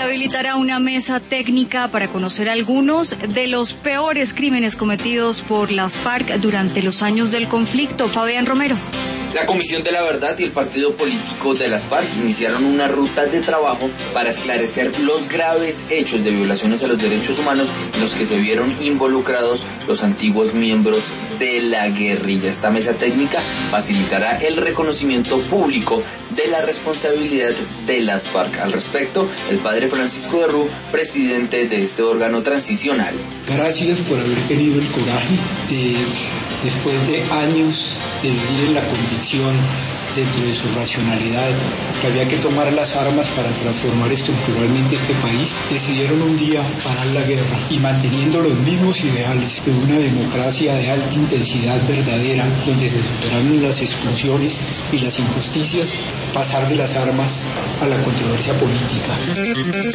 Habilitará una mesa técnica para conocer algunos de los peores crímenes cometidos por las FARC durante los años del conflicto. Fabián Romero. La Comisión de la Verdad y el partido político de las FARC iniciaron una ruta de trabajo para esclarecer los graves hechos de violaciones a los derechos humanos en los que se vieron involucrados los antiguos miembros de la guerrilla. Esta mesa técnica facilitará el reconocimiento público de la responsabilidad de las FARC. Al respecto, el padre Francisco de Rú, presidente de este órgano transicional. Gracias por haber tenido el coraje de, después de años de vivir en la convicción dentro de su racionalidad, que había que tomar las armas para transformar estructuralmente este país, decidieron un día parar la guerra y, manteniendo los mismos ideales de una democracia de alta intensidad verdadera, donde se superaron las exclusiones y las injusticias, pasar de las armas a la controversia política.